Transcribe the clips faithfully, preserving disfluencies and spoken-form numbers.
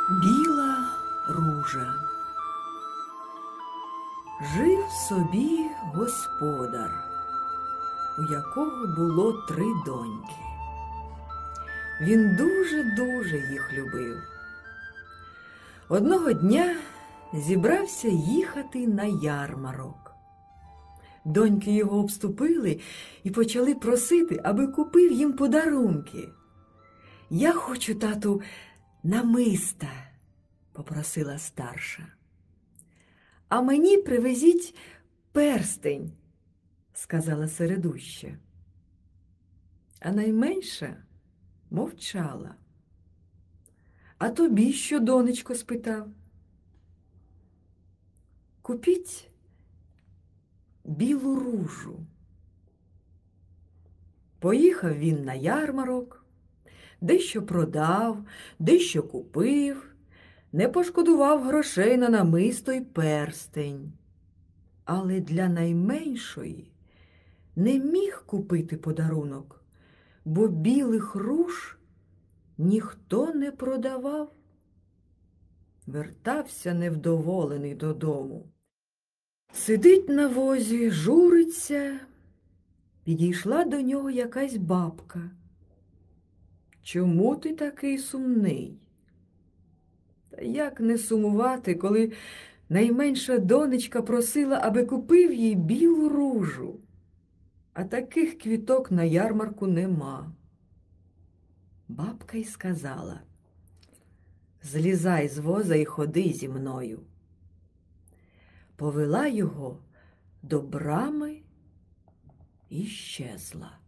Біла ружа. Жив собі господар, у якого було три доньки. Він дуже-дуже їх любив. Одного дня зібрався їхати на ярмарок. Доньки його обступили і почали просити, аби купив їм подарунки. «Я хочу, тату, намиста», – попросила старша. «А мені привезіть перстень», – сказала середуща. А найменша мовчала. «А тобі що, донечко?» – спитав. «Купіть білу ружу». Поїхав він на ярмарок, дещо продав, дещо купив, не пошкодував грошей на намисто й перстень. Але для найменшої не міг купити подарунок, бо білих руж ніхто не продавав. Вертався невдоволений додому. Сидить на возі, журиться. Підійшла до нього якась бабка. «Чому ти такий сумний?» Та як не сумувати, коли найменша донечка просила, аби купив їй білу ружу, а таких квіток на ярмарку нема. Бабка й сказала: «Злізай з воза і ходи зі мною». Повела його до брами і щезла.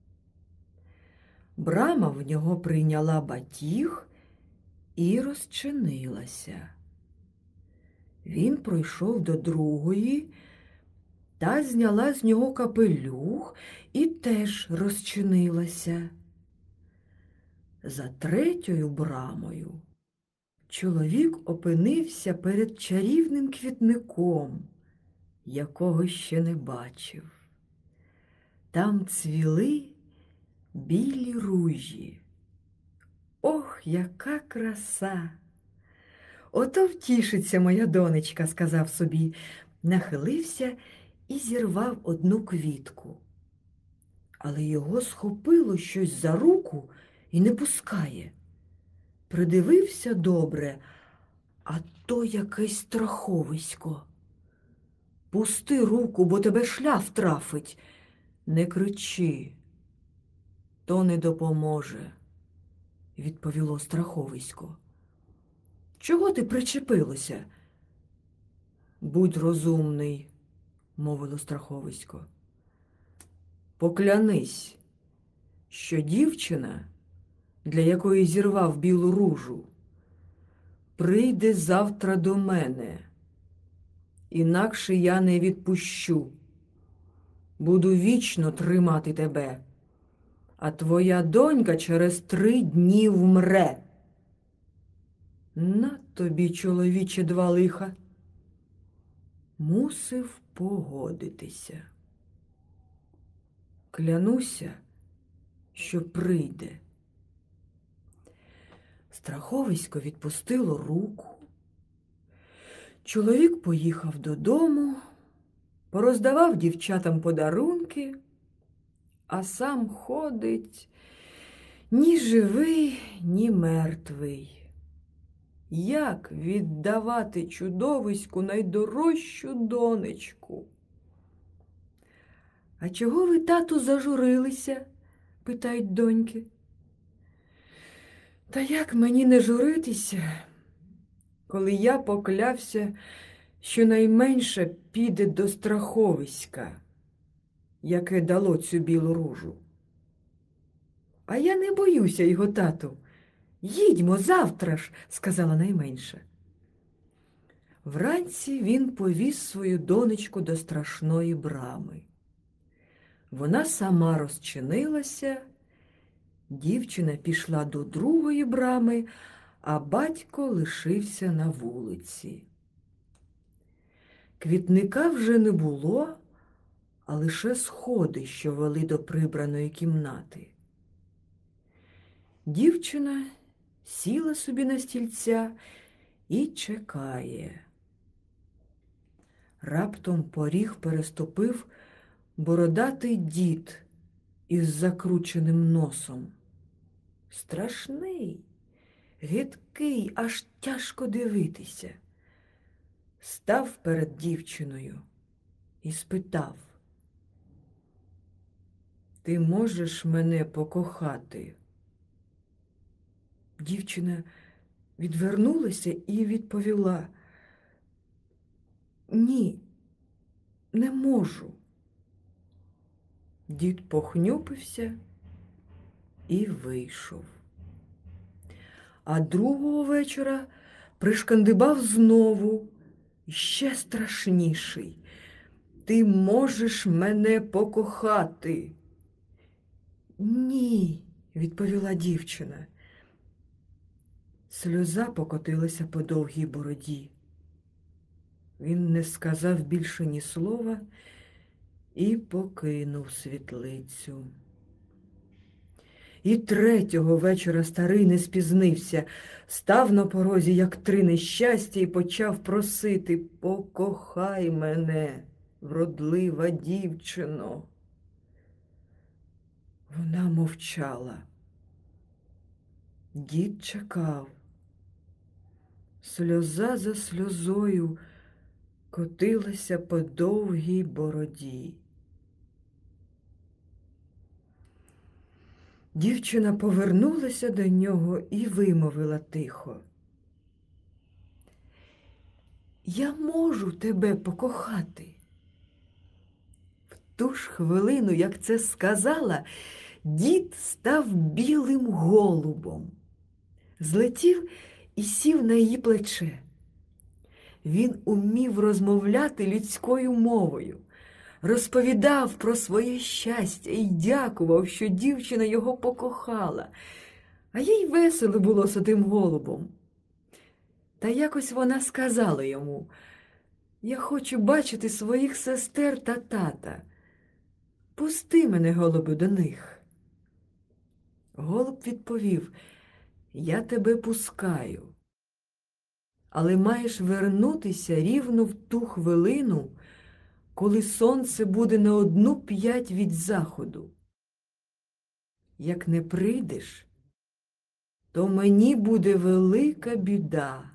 Брама в нього прийняла батіг і розчинилася. Він пройшов до другої, та зняла з нього капелюх і теж розчинилася. За третьою брамою чоловік опинився перед чарівним квітником, якого ще не бачив. Там цвіли білі ружі. Ох, яка краса! «Ото втішиться моя донечка», – сказав собі, нахилився і зірвав одну квітку. Але його схопило щось за руку і не пускає. Придивився добре, а то якесь страховисько. «Пусти руку, бо тебе шляф трафить». «Не кричи, то не допоможе», – відповіло страховисько. «Чого ти причепилося?» «Будь розумний», – мовило страховисько. «Поклянись, що дівчина, для якої зірвав білу ружу, прийде завтра до мене, інакше я не відпущу. Буду вічно тримати тебе, а твоя донька через три дні вмре». «На тобі, чоловіче, два лиха». Мусив погодитися. «Клянуся, що прийде». Страховисько відпустило руку. Чоловік поїхав додому, пороздавав дівчатам подарунки, а сам ходить ні живий, ні мертвий. Як віддавати чудовиську найдорожчу донечку? «А чого ви, тату, зажурилися?» – питають доньки. «Та як мені не журитися, коли я поклявся, що найменше піде до страховиська, яке дало цю білу ружу?» «А я не боюся його, тату. Їдьмо завтра ж», – сказала найменша. Вранці він повіз свою донечку до страшної брами. Вона сама розчинилася, дівчина пішла до другої брами, а батько лишився на вулиці. Квітника вже не було, а лише сходи, що вели до прибраної кімнати. Дівчина сіла собі на стільця і чекає. Раптом поріг переступив бородатий дід із закрученим носом. Страшний, гидкий, аж тяжко дивитися. Став перед дівчиною і спитав: «Ти можеш мене покохати?» Дівчина відвернулася і відповіла: «Ні, не можу». Дід похнюпився і вийшов. А другого вечора пришкандибав знову, ще страшніший: «Ти можеш мене покохати?» «Ні», – відповіла дівчина. Сльоза покотилася по довгій бороді. Він не сказав більше ні слова і покинув світлицю. І третього вечора старий не спізнився, став на порозі, як три нещастя, і почав просити: «Покохай мене, вродлива дівчино». Вона мовчала. Дід чекав. Сльоза за сльозою котилася по довгій бороді. Дівчина повернулася до нього і вимовила тихо: «Я можу тебе покохати». В ту ж хвилину, як це сказала, дід став білим голубом. Злетів і сів на її плече. Він умів розмовляти людською мовою, розповідав про своє щастя і дякував, що дівчина його покохала. А їй весело було з тим голубом. Та якось вона сказала йому: «Я хочу бачити своїх сестер та тата. Пусти мене, голубю, до них». Голуб відповів: «Я тебе пускаю, але маєш вернутися рівно в ту хвилину, коли сонце буде на одну п'ять від заходу. Як не прийдеш, то мені буде велика біда.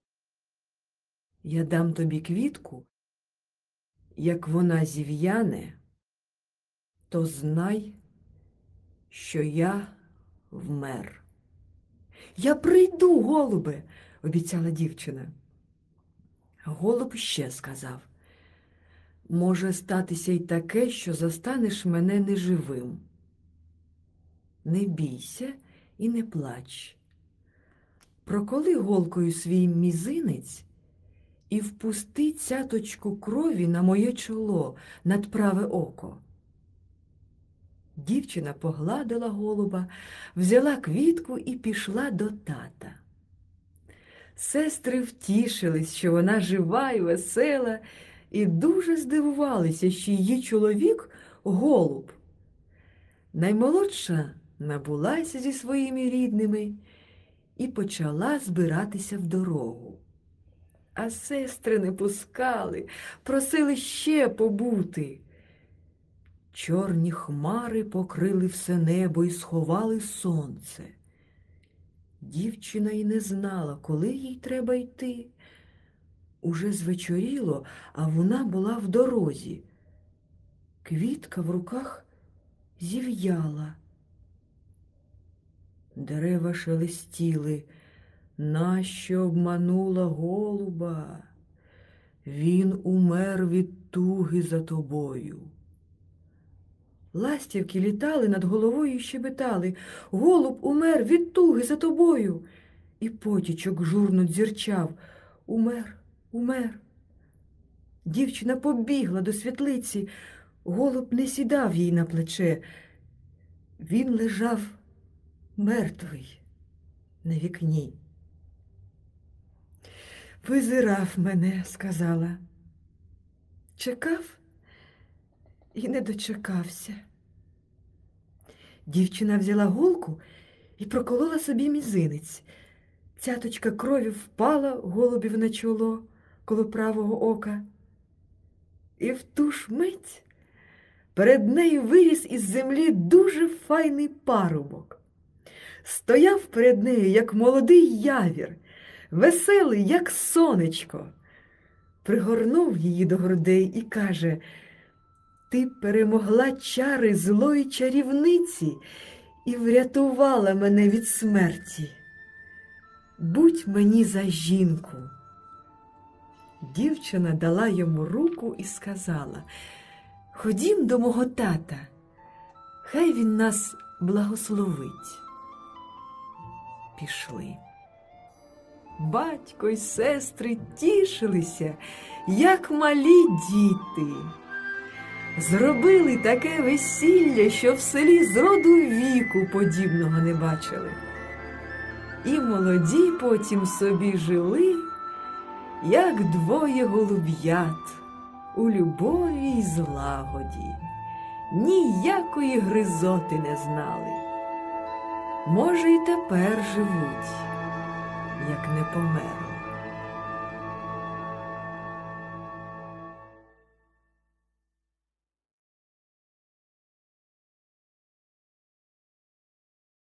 Я дам тобі квітку, як вона зів'яне, то знай, що я вмер». «Я прийду, голубе», – обіцяла дівчина. Голуб ще сказав: «Може статися й таке, що застанеш мене неживим. Не бійся і не плач. Проколи голкою свій мізинець і впусти цяточку крові на моє чоло, над праве око». Дівчина погладила голуба, взяла квітку і пішла до тата. Сестри втішились, що вона жива і весела, і дуже здивувалися, що її чоловік – голуб. Наймолодша набулася зі своїми рідними і почала збиратися в дорогу. А сестри не пускали, просили ще побути. Чорні хмари покрили все небо і сховали сонце. Дівчина й не знала, коли їй треба йти. Уже звечоріло, а вона була в дорозі. Квітка в руках зів'яла. Дерева шелестіли: «Нащо обманула голуба? Він умер від туги за тобою». Ластівки літали над головою і щебетали: «Голуб умер від туги за тобою». І потічок журно дзюрчав: «Умер, умер». Дівчина побігла до світлиці. Голуб не сідав їй на плече. Він лежав мертвий на вікні. «Визирав мене», – сказала. «Чекав і не дочекався». Дівчина взяла голку і проколола собі мізинець. Цяточка крові впала голубів на чоло коло правого ока. І в ту ж мить перед нею виріс із землі дуже файний парубок. Стояв перед нею, як молодий явір, веселий, як сонечко. Пригорнув її до грудей і каже: «Ти перемогла чари злої чарівниці і врятувала мене від смерті. Будь мені за жінку». Дівчина дала йому руку і сказала: «Ходім до мого тата, хай він нас благословить». Пішли. Батько й сестри тішилися, як малі діти. Зробили таке весілля, що в селі зроду віку подібного не бачили. І молоді потім собі жили, як двоє голуб'ят, у любові й злагоді, ніякої гризоти не знали. Може, й тепер живуть, як не померли.